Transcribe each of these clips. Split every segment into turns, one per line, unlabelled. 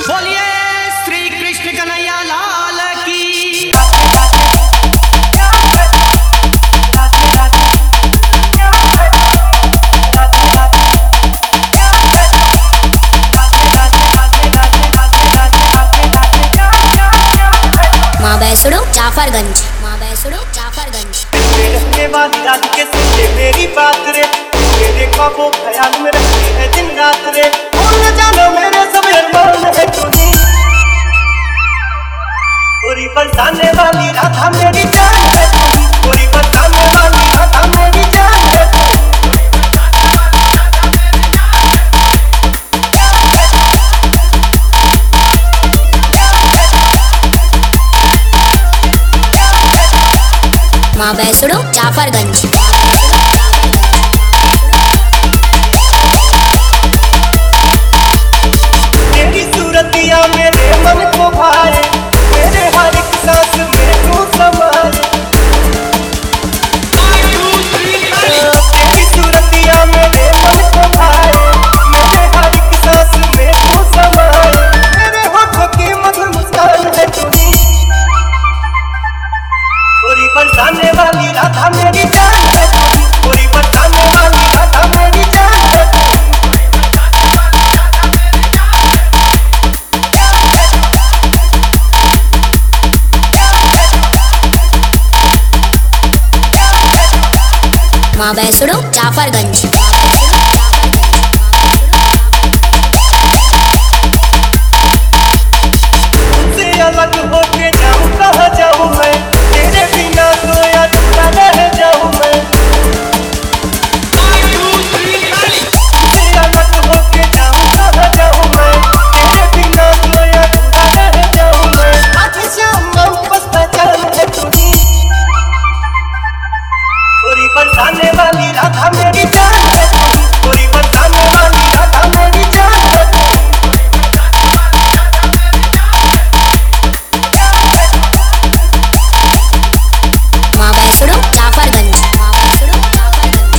बोलिए श्री कृष्ण कन्हैया लाल की।
माँ बैसड़ो जाफरगंज, माँ बैसड़ो जाफरगंज।
रखने वाली रात के सुनते मेरी बात रे, तेरे ख्वाबों ख्याल में रहती है दिन रात रे। भूल न जाना मेरे सब अरमान है तूने, पूरी बरसाने वाली राधा मेरी जान है तू, पूरी बरसाने वाली राधा मेरी जान है तू।
माँ बैसड़ो जाफरगंज।
तेरी सूरतिया मेरे मन को भाए, मेरे हर एक सांस में तू समाए। तेरी सूरतिया मेरे मन को भाए, मेरे हर एक सांस में तू समाए। मेरे होठों की मधुर मुस्कान है तूने, पूरी बरसाने वाली राधा मेरी जान है तू, पूरी बरसाने वाली राधा मेरी जान है तू।
माँ बैसड़ो जाफरगंज।
तुझसे अलग होके जाऊं कहाँ जाऊं मैं, तेरे बिना तो अधूरा रह जाऊं मैं। तुझसे अलग होके जाऊं कहाँ जाऊं मैं, तेरे बिना तो अधूरा रह जाऊं मैं। आज शाम में बस पहचान है तूने, पूरी बरसाने वाली राधा मेरी जान है तू, पूरी बरसाने वाली राधा मेरी जान है तू।
माँ बैसड़ो जाफरगंज, माँ बैसड़ो जाफरगंज।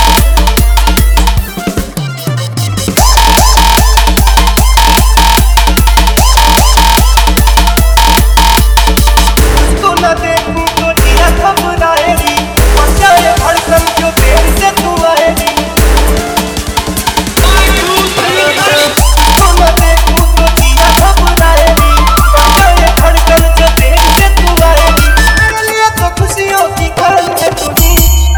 उसको न देखूं तो जिया घबराएगी, और जाए धड़कन जो देर से तू आएगी। उसको न देखूं तो जिया घबराएगी, और जाए धड़कन जो देर से तू आएगी। मेरे लिए तो खुशियों की खान है तूने,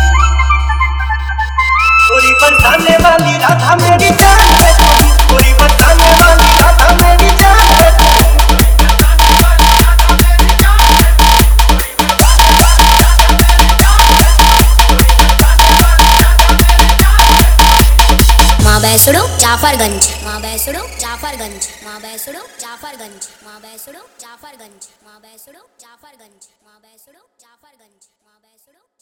पूरी बरसाने वाली राधा मेरी जान है तू, पूरी बरसाने वाली राधा मेरी जान है तू।
माँ बैसड़ो जाफरगंज, माँ बैसड़ो जाफरगंज, माँ बैसड़ो जाफरगंज, माँ बैसड़ो जाफरगंज, माँ बैसड़ो जाफरगंज, माँ बैसड़ो जाफरगंज, माँ बैसड़ो।